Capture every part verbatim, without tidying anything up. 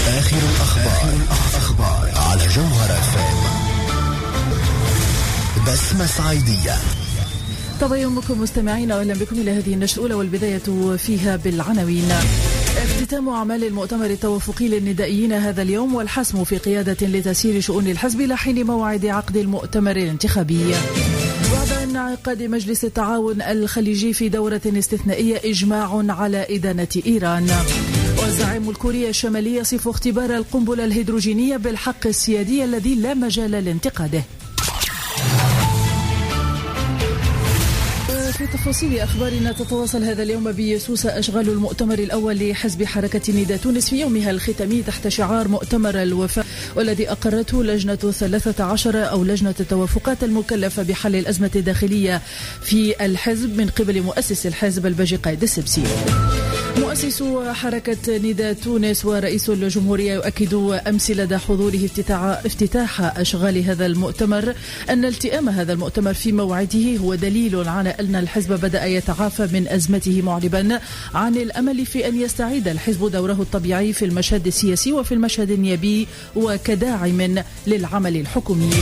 آخر الأخبار, الأخبار على جوهر اف ام. بسمة صعيدية. طبعا يومكم مستمعين، أهلا بكم إلى هذه النشرة الأولى والبداية فيها بالعناوين. اختتام أعمال المؤتمر التوافقي للندائيين هذا اليوم والحسم في قيادة لتسيير شؤون الحزب إلى حين موعد عقد المؤتمر الانتخابي. بعد انعقاد مجلس التعاون الخليجي في دورة استثنائية إجماع على إدانة إيران. والزعيم الكوري الشمالي يصف اختبار القنبلة الهيدروجينية بالحق السيادي الذي لا مجال لانتقاده. في تفاصيل أخبارنا، تتواصل هذا اليوم بسوسة أشغال المؤتمر الأول لحزب حركة نداء تونس في يومها الختامي تحت شعار مؤتمر الوفاء، والذي أقرته لجنة ثلاثة عشر أو لجنة التوافقات المكلفة بحل الأزمة الداخلية في الحزب من قبل مؤسس الحزب الباجي قايد السبسي. مؤسس حركة نداء تونس ورئيس الجمهورية يؤكد أمس لدى حضوره افتتاح, افتتاح أشغال هذا المؤتمر أن التئام هذا المؤتمر في موعده هو دليل على أن الحزب بدأ يتعافى من أزمته، معربا عن الأمل في أن يستعيد الحزب دوره الطبيعي في المشهد السياسي وفي المشهد النيابي وكداعم للعمل الحكومي.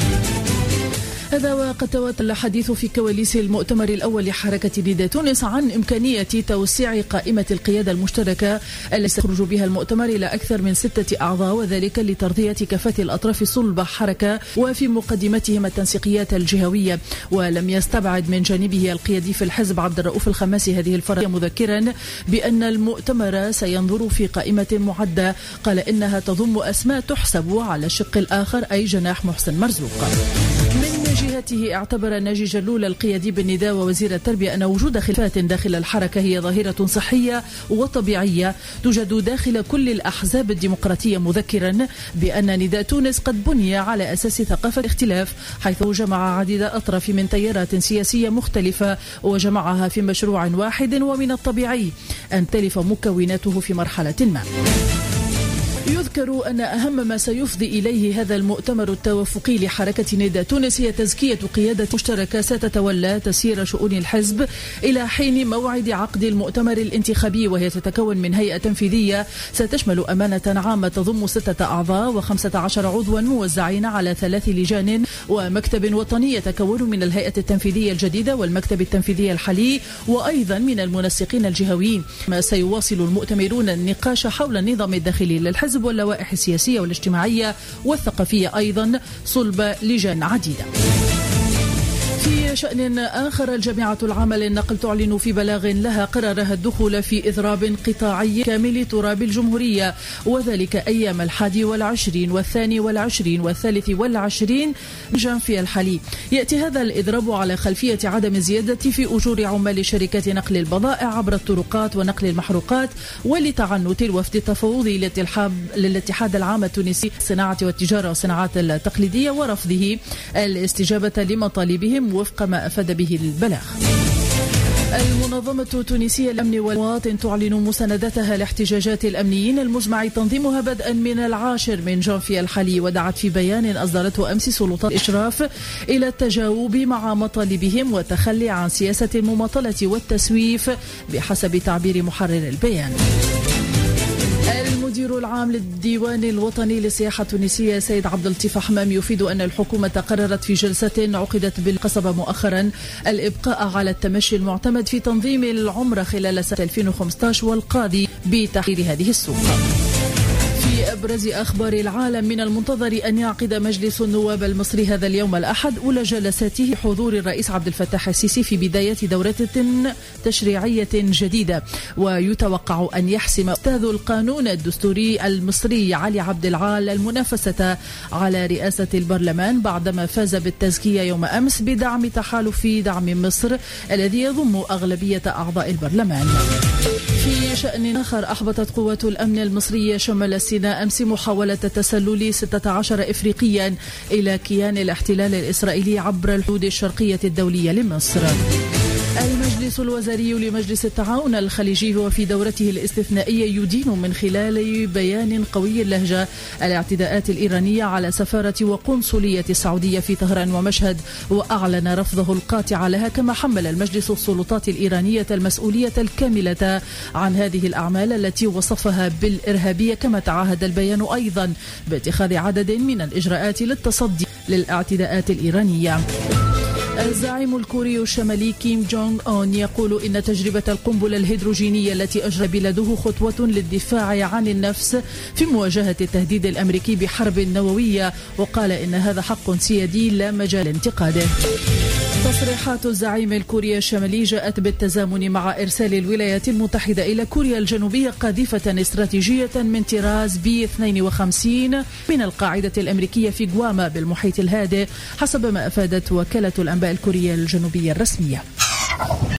هذا وقد تواتر الحديث في كواليس المؤتمر الأول لحركة نداء تونس عن إمكانية توسيع قائمة القيادة المشتركة التي سيخرج بها المؤتمر إلى أكثر من ستة أعضاء، وذلك لترضية كافة الأطراف صلب حركة وفي مقدمتهم التنسيقيات الجهوية. ولم يستبعد من جانبه القيادي في الحزب عبد الرؤوف الخماسي هذه الفرضية، مذكرا بأن المؤتمر سينظر في قائمة معدة قال إنها تضم أسماء تحسب على الشق الآخر أي جناح محسن مرزوق. من جهته اعتبر ناجي جلول القيادي بالنداء ووزير التربية أن وجود خلافات داخل الحركة هي ظاهرة صحية وطبيعية توجد داخل كل الأحزاب الديمقراطية، مذكرا بأن نداء تونس قد بني على أساس ثقافة الاختلاف، حيث جمع عديد أطراف من تيارات سياسية مختلفة وجمعها في مشروع واحد، ومن الطبيعي أن تلف مكوناته في مرحلة ما. يذكر أن أهم ما سيفضي إليه هذا المؤتمر التوافقي لحركة نداء تونس هي تزكية قيادة مشتركة ستتولى تسيير شؤون الحزب إلى حين موعد عقد المؤتمر الانتخابي، وهي تتكون من هيئة تنفيذية ستشمل أمانة عامة تضم ستة أعضاء وخمسة عشر عضوا موزعين على ثلاث لجان، ومكتب وطني يتكون من الهيئة التنفيذية الجديدة والمكتب التنفيذي الحالي، وأيضا من المنسقين الجهويين. ما سيواصل المؤتمرون النقاش حول النظام الداخلي للحزب واللوائح السياسية والاجتماعية والثقافية، أيضا صلب لجان عديدة. في شأن آخر، الجامعة العامة للنقل تعلن في بلاغ لها قرارها الدخول في إضراب قطاعي كامل تراب الجمهورية، وذلك أيام الحادي والعشرين والثاني والعشرين والثالث والعشرين من جانفي الحالي. يأتي هذا الإضراب على خلفية عدم الزيادة في أجور عمال شركات نقل البضائع عبر الطرقات ونقل المحروقات، ولتعنت الوفد التفاوضي للاتحاد العام التونسي للصناعة والتجارة والصناعات التقليدية ورفضه الاستجابة لمطالبهم وفق ما أفاد به البلاغ. المنظمة التونسية للأمن والمواطن تعلن مساندتها لاحتجاجات الأمنيين المزمع تنظيمها بدءا من العاشر من جانفي الحالي، ودعت في بيان أصدرته أمس سلطات الإشراف إلى التجاوب مع مطالبهم والتخلي عن سياسة المماطلة والتسويف بحسب تعبير محرر البيان. المدير العام للديوان الوطني للسياحة التونسية سيد عبد اللطيف حمام يفيد أن الحكومة قررت في جلسة عقدت بالقصبة مؤخرا الإبقاء على التمشي المعتمد في تنظيم العمرة خلال سنة ألفين وخمسة عشر والقاضي بتحرير هذه السوق. في أبرز أخبار العالم، من المنتظر أن يعقد مجلس النواب المصري هذا اليوم الأحد أولى جلساته حضور الرئيس عبد الفتاح السيسي في بداية دورة تشريعية جديدة، ويتوقع أن يحسم أستاذ القانون الدستوري المصري علي عبد العال المنافسة على رئاسة البرلمان بعدما فاز بالتزكية يوم أمس بدعم تحالف دعم مصر الذي يضم أغلبية أعضاء البرلمان. في شأن آخر، أحبطت قوات الأمن المصرية شمال سيناء أمس محاولة تسلل ستة عشر إفريقيا إلى كيان الاحتلال الإسرائيلي عبر الحدود الشرقية الدولية لمصر. المجلس المجلس الوزاري لمجلس التعاون الخليجي وفي دورته الاستثنائية يدين من خلال بيان قوي اللهجة الاعتداءات الإيرانية على سفارة وقنصلية السعودية في طهران ومشهد، وأعلن رفضه القاطع لها. كما حمل المجلس السلطات الإيرانية المسؤولية الكاملة عن هذه الأعمال التي وصفها بالإرهابية. كما تعهد البيان أيضا باتخاذ عدد من الإجراءات للتصدي للاعتداءات الإيرانية. الزعيم الكوري الشمالي كيم جونغ أون يقول إن تجربة القنبلة الهيدروجينية التي أجرى بلاده خطوة للدفاع عن النفس في مواجهة التهديد الأمريكي بحرب نووية، وقال إن هذا حق سيادي لا مجال لانتقاده. تصريحات الزعيم الكوري الشمالي جاءت بالتزامن مع إرسال الولايات المتحدة إلى كوريا الجنوبية قاذفة استراتيجية من طراز بي اثنين وخمسين من القاعدة الأمريكية في غواما بالمحيط الهادئ، حسب ما أفادت وكالة الأنباء الكورية الجنوبية الرسمية.